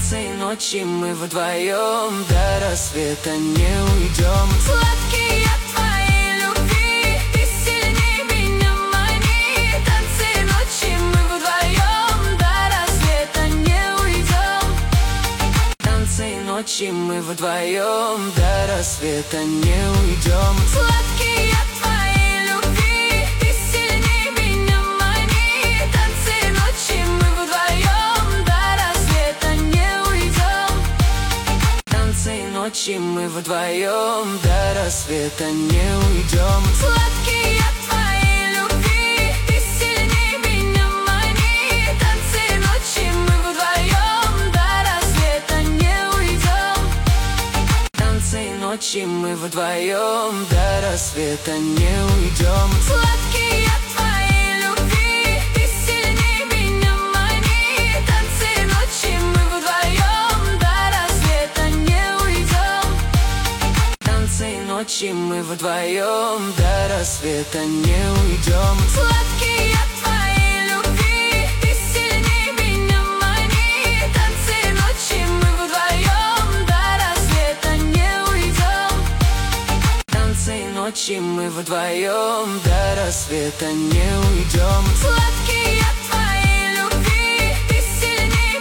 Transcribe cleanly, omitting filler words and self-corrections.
Танцы ночи мы вдвоем, до рассвета не уйдем. Сладкие твои любви, ты сильнее меня мани. Танцы ночи мы вдвоем, до рассвета не уйдем. Танцы ночи мы вдвоем, до рассвета не уйдем. Сладкие твои любви, ты сильнее меня мани. Танцы ночи мы вдвоем, до рассвета не уйдем. Танцы ночи мы вдвоем, до рассвета не уйдем. Сладкие твои любви, ты сильнее меня мани. Танцы ночи мы вдвоем, до рассвета не уйдем. Танцы ночи мы вдвоем, до рассвета не уйдем. Сладкие твои любви, ты сильнее меня мани. Танцы ночи мы вдвоем, до рассвета не уйдем. Танцы ночи мы вдвоем, до рассвета не уйдем. Сладкие твои любви, ты сильнее меня мани. Танцы ночи мы вдвоем, до рассвета не уйдем. Танцы ночи мы вдвоем, до рассвета не уйдем.